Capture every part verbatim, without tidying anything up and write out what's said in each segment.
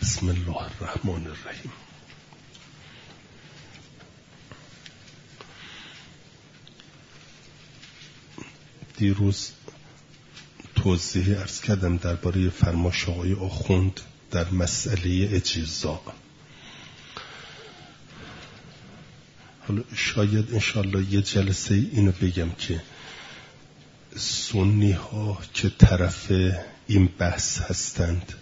بسم الله الرحمن الرحیم. دیروز توضیح عرض کردم درباره فرمایش آقای آخوند در مسئله اجزا. حالا شاید انشالله یه جلسه اینو بگم که سنی ها که طرف این بحث هستند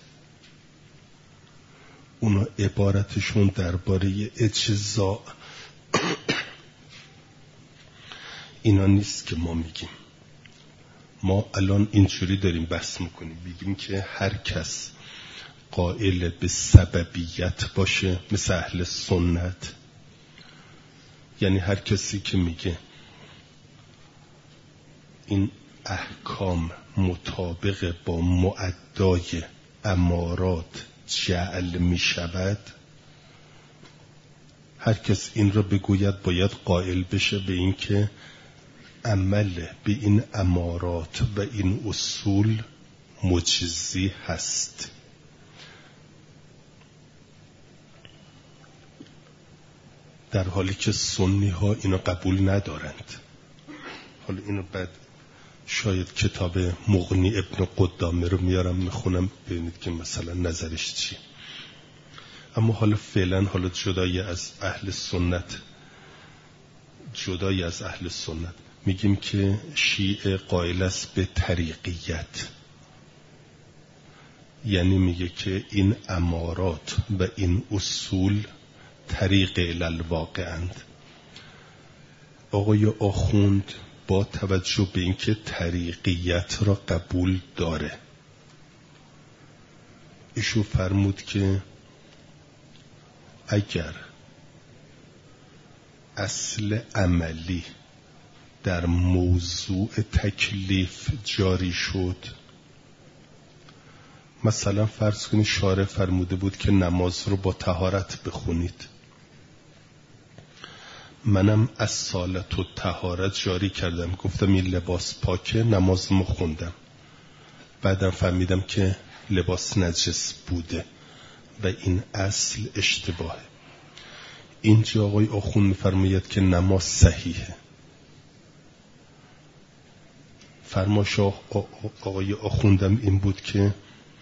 اونا عبارتشون درباره اجزا اینا نیست که ما میگیم. ما الان اینجوری داریم بحث میکنیم، بگیم که هر کس قائل به سببیت باشه مثل اهل سنت، یعنی هر کسی که میگه این احکام مطابق با معدای امارات جعل میشود، هر کس این را بگوید باید قائل بشه به این که عمل به این امارات و این اصول مجزی هست. در حالی که سنی ها اینو قبول ندارند. حالا اینو بعد شاید کتاب مغنی ابن قدامه رو میارم میخونم ببینید که مثلا نظرش چیه. اما حالا فعلا حالا جدای از اهل سنت جدای از اهل سنت میگیم که شیعه قائل است به طریقیت، یعنی میگه که این امارات و این اصول طریق الالواقع اند. آقای آخوند با توجه به اینکه طریقیت را قبول داره، ایشو فرمود که اگر اصل عملی در موضوع تکلیف جاری شد، مثلا فرض کنید شارع فرموده بود که نماز رو با طهارت بخونید، منم از صالت و طهارت جاری کردم، گفتم این لباس پاکه، نماز ما خوندم، بعدم فهمیدم که لباس نجس بوده و این اصل اشتباهه. اینجا آقای آخوند میفرماید که نماز صحیحه. فرمایش آقای آخوندم این بود که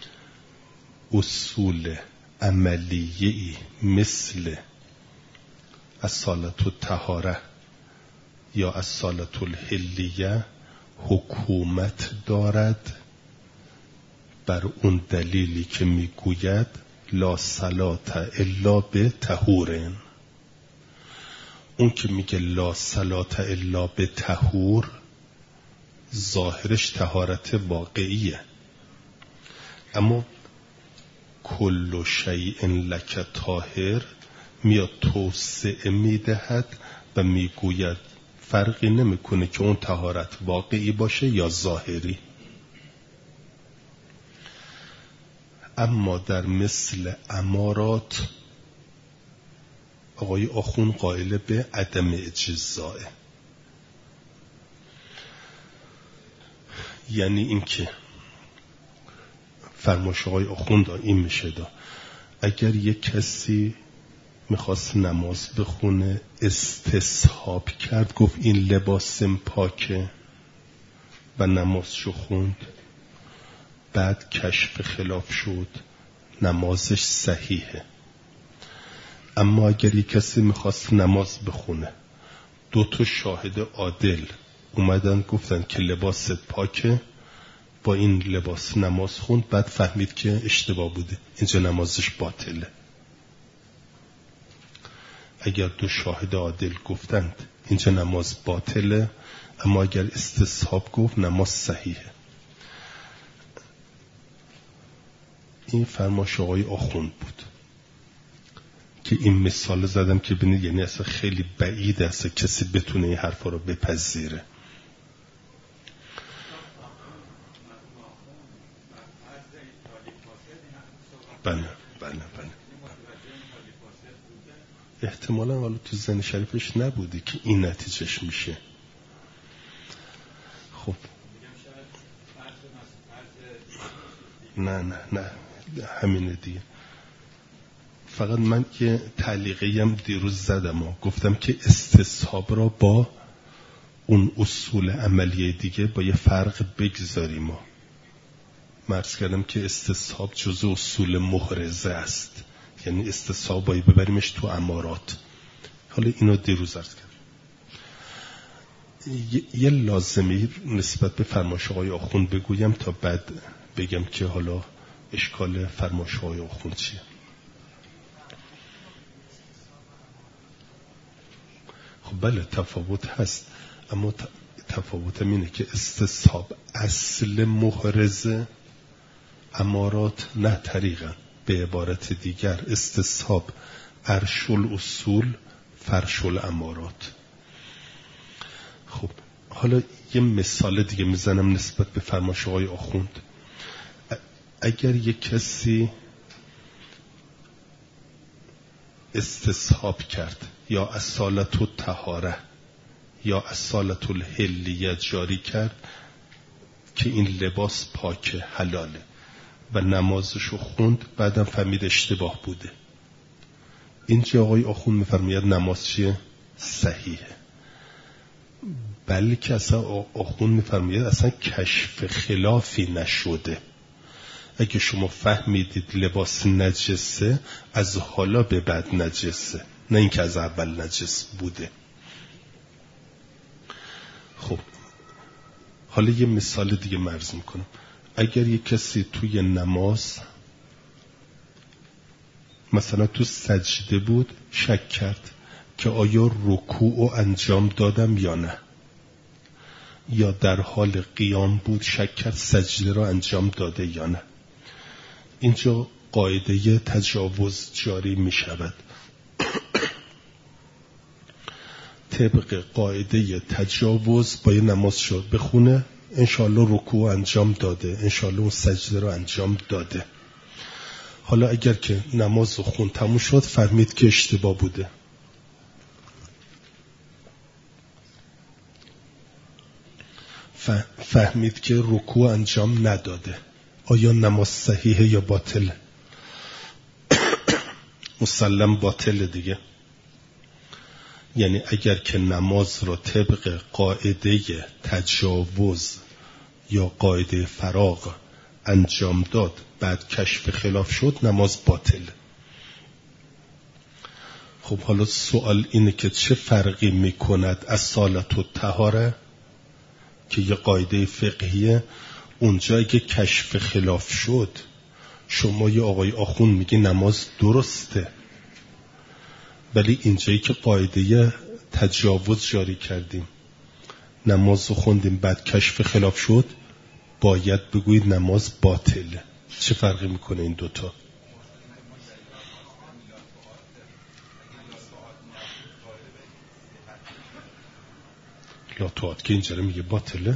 اصول عملیه‌ای مثل الصلاة الطهاره یا الصلاة الحلیه حکومت دارد بر اون دلیلی که میگوید لا صلاة الا به طهور. اون که میگه لا صلاة الا به طهور ظاهرش طهارت واقعیه، اما کل شیء لک طاهر میاد توسعه میدهد و میگوید فرقی نمیکنه که اون طهارت واقعی باشه یا ظاهری. اما در مثل امارات آقای آخوند قائل به عدم اجزاء، یعنی اینکه فرمایش آقای آخوند این میشه دا اگر یک کسی میخواست نماز بخونه استصحاب کرد، گفت این لباسم پاکه و نمازشو خوند، بعد کشف خلاف شد، نمازش صحیحه. اما اگر یک کسی میخواست نماز بخونه، دو تا شاهد عادل اومدن گفتن که لباست پاکه، با این لباس نماز خوند، بعد فهمید که اشتباه بوده، اینجا نمازش باطله. اگر دو شاهد عادل گفتند اینجا نماز باطله، اما اگر استصحاب گفت نماز صحیحه. این فرمایش آقای آخوند بود که این مثال زدم که ببینید یعنی اصلا خیلی بعید است کسی بتونه این حرفا رو بپذیره. بله بله بله احتمالا حالا تو ذهن شریفش نبوده که این نتیجهش میشه. خب نه نه نه همینه دیگه. فقط من که تعلیقی هم دیروز زدم و گفتم که استصحاب را با اون اصول عملیه دیگه با یه فرق بگذاریم. من عرض کردم که استصحاب جزء اصول محرزه است، یعنی استصحاب باید ببریمش تو امارات. حالا اینو دیروز عرض کردم. یه لازمی نسبت به فرمایش آقای آخوند بگویم تا بعد بگم که حالا اشکال فرمایش آقای آخوند چیه. خب بله تفاوت هست، اما تفاوت اینه که استصحاب اصل محرزه، امارات نه طریقا. به عبارت دیگر استصحاب عرش الاصول فرش الامارات. خب حالا یه مثال دیگه میزنم نسبت به فرمایش آقای آخوند. اگر یک کسی استصحاب کرد یا اصالت الطهاره یا اصالت الحلیه جاری کرد که این لباس پاکه حلاله و نمازشو خوند، بعدم فهمید اشتباه بوده، اینجا آقای آخوند میفرماید نماز چیه؟ صحیحه. بلکه اصلا آخوند میفرماید اصلا کشف خلافی نشده. اگه شما فهمیدید لباس نجسه، از حالا به بعد نجسه، نه اینکه از اول نجس بوده. خب حالا یه مثال دیگه مرز میکنم. اگر یک کسی توی نماز مثلا تو سجده بود شک کرد که آیا رکوع انجام دادم یا نه، یا در حال قیام بود شک کرد سجده را انجام داده یا نه، اینجا قاعده تجاوز جاری می شود. طبق قاعده تجاوز باید نماز شد بخونه، انشالله رکوع انجام داده، انشالله اون سجده را انجام داده. حالا اگر که نماز خون تموم شد فهمید که اشتباه بوده، فهمید که رکوع انجام نداده، آیا نماز صحیحه یا باطله؟ مسلم باطله دیگه. یعنی اگر که نماز را طبق قاعده تجاوز یا قاعده فراغ انجام داد بعد کشف خلاف شد، نماز باطله. خب حالا سوال اینه که چه فرقی میکند اصالت و طهاره که یه قاعده فقهیه، اونجا اگه کشف خلاف شد شما یا آقای آخوند میگی نماز درسته، ولی اینجایی که قاعده تجاوز جاری کردیم نماز رو خوندیم بعد کشف خلاف شد باید بگویید نماز باطله. چه فرقی میکنه این دوتا؟ لاتوات که اینجا میگه باطله.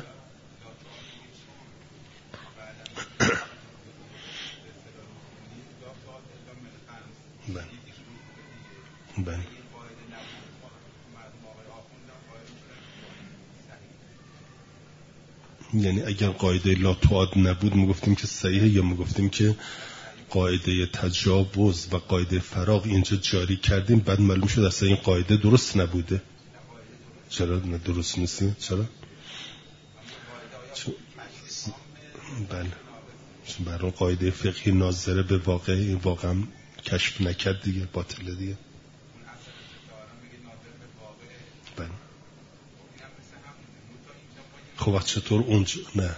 بله بله یعنی اگر قاعده لاتوات نبود میگفتیم که صحیحه، یا میگفتیم که قاعده تجاوز و قاعده فراغ اینجا جاری کردیم بعد معلوم شد اصلا این قاعده درست نبوده. چرا نه درست نیستی؟ چرا؟ بله چون برای قاعده فقهی ناظره به واقع، این واقعا کشف نکرد دیگه، باطله دیگه. بله خب وقت چطور اونجا نه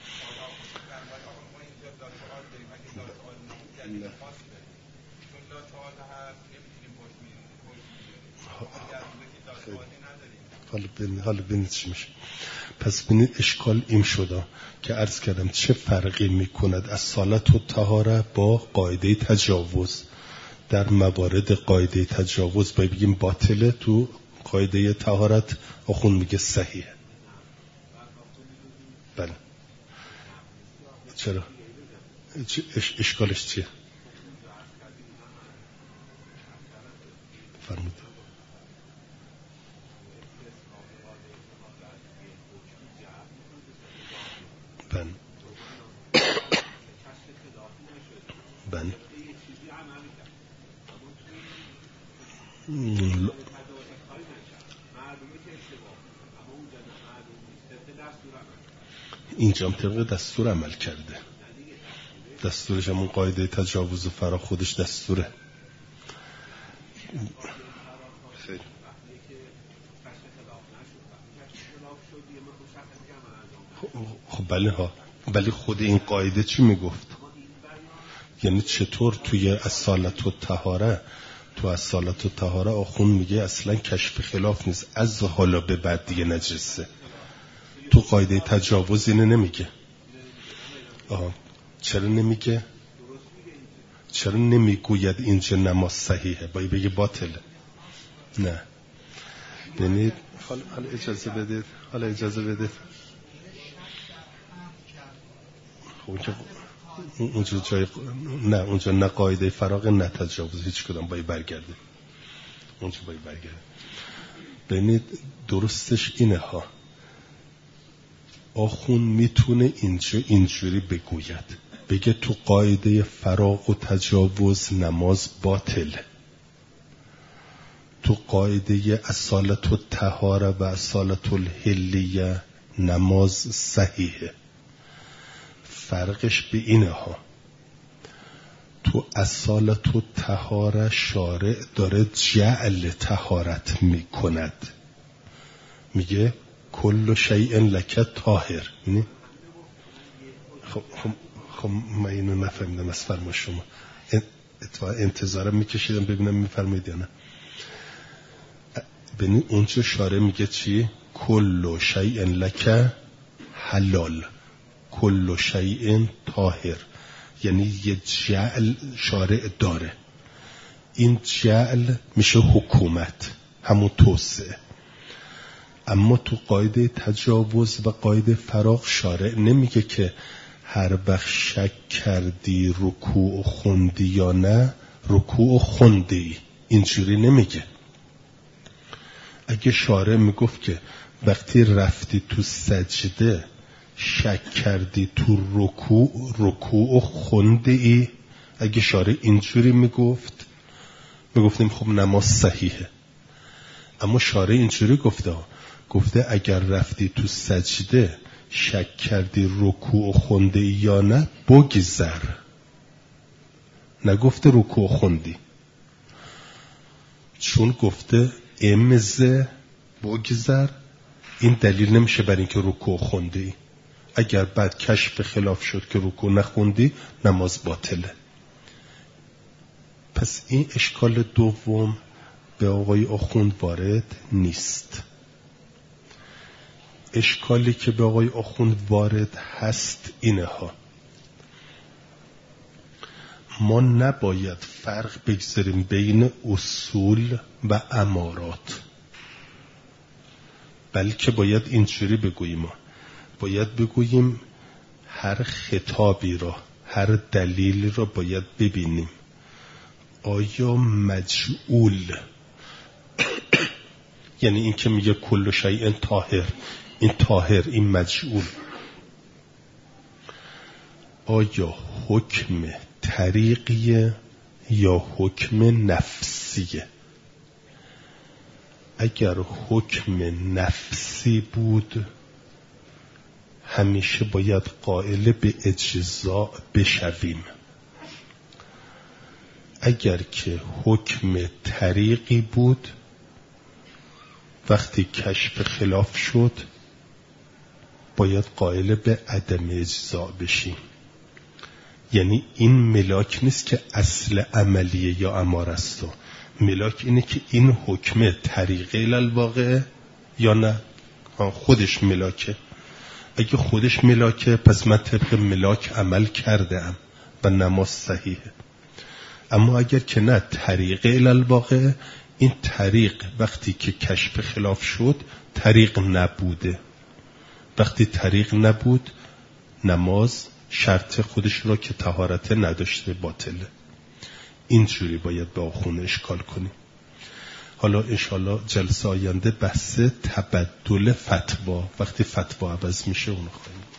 حالا ببینید حالا ببینید چی میشه. پس ببینید اشکال این شده که عرض کردم چه فرقی میکند اصالت و طهاره با قاعده تجاوز. در موارد قاعده تجاوز باید بگیم باطله، تو قاعده طهارت آخون میگه صحیحه. بله چرا؟ اش اشکالش چیه؟ فرمودید. بله بله اینجا هم طبق دستور عمل کرده. دستورش همون قاعده تجاوز و فرا خودش دستوره. خیلی خب بله ها، ولی خود این قاعده چی میگفت؟ یعنی چطور توی اصالت و طهاره، تو اصالت و طهاره آخون میگه اصلا کشف خلاف نیست، از حالا به بعد دیگه نجسه. تو قاعده تجاوز اینه نمیگه. آه. چرا نمیگه؟ چرا نمیگوید اینجا نماز صحیحه، باید بگه باطله؟ نه. ببینید حالا اجازه بدید، حالا اجازه بدید. خب اونجا جای نه، اونجا نه قاعده فراغ نه تجاوز، هیچ کدام باید برگرده. اونجا باید برگرده. ببینید درستش اینه ها. آخون میتونه اینجا اینجوری بگوید، بگه تو قاعده فراغ و تجاوز نماز باطله، تو قاعده اصالت و طهاره و اصالت الحلیه نماز صحیحه. فرقش به اینه ها، تو اصالت و طهاره شارع داره جعل طهارت میکند، میگه کل شیء لک طاهر. خب خب خب من اینو نفهمیدم از فرما شما، انتظارم میکشیدم ببینم میفرمایید یا نه. ببین اونجا شارع میگه چی؟ کل شیء لک حلال، کل شیء طاهر، یعنی یه جعل شارع داره. این جعل میشه حکومت، همون توسعه. اما تو قاعده تجاوز و قاعده فراغ شارع نمیگه که هر وقت شک کردی رکوع خوندی یا نه رکوع خوندی، اینجوری نمیگه. اگه شارع میگفت که وقتی رفتی تو سجده شک کردی تو رکوع رکوع خوندی، اگه شارع اینجوری میگفت میگفتیم خب نماز صحیحه. اما شارع اینجوری گفته گفته اگر رفتی تو سجده شک کردی رکوع خوندی یا نه بگذر، نگفته رکوع خوندی، چون گفته امزه بگذر. این دلیل نمیشه بر اینکه رکوع خوندی. اگر بعد کشف خلاف شد که رکوع نخوندی نماز باطله. پس این اشکال دوم به آقای آخوند وارد نیست. اشکالی که به آقای آخوند وارد هست اینه ها، ما نباید فرق بگذاریم بین اصول و امارات، بلکه باید اینجوری بگوییم، ما باید بگوییم هر خطابی را، هر دلیل را باید ببینیم آیا مجعول یعنی این که میگه کل شیء طاهر، این طاهر این مجعول آیا حکم طریقیه یا حکم نفسیه؟ اگر حکم نفسی بود همیشه باید قائل به اجزاء بشویم. اگر که حکم طریقی بود وقتی کشف خلاف شد باید قائل به عدم اجزاء بشیم. یعنی این ملاک نیست که اصل عملیه یا امر است، ملاک اینه که این حکم طریقه الواقع یا نه خودش ملاکه. اگه خودش ملاکه پس من طبق ملاک عمل کردم و نماز صحیحه. اما اگر که نه طریقه الواقع، این طریق وقتی که کشف خلاف شد طریق نبوده. وقتی طریق نبود نماز شرط خودش را که طهارت نداشته باطله. اینجوری باید به آخون اشکال کنیم. حالا انشالله جلسه آینده بحث تبدل فتوا، وقتی فتوا عوض میشه اونو خواهیم.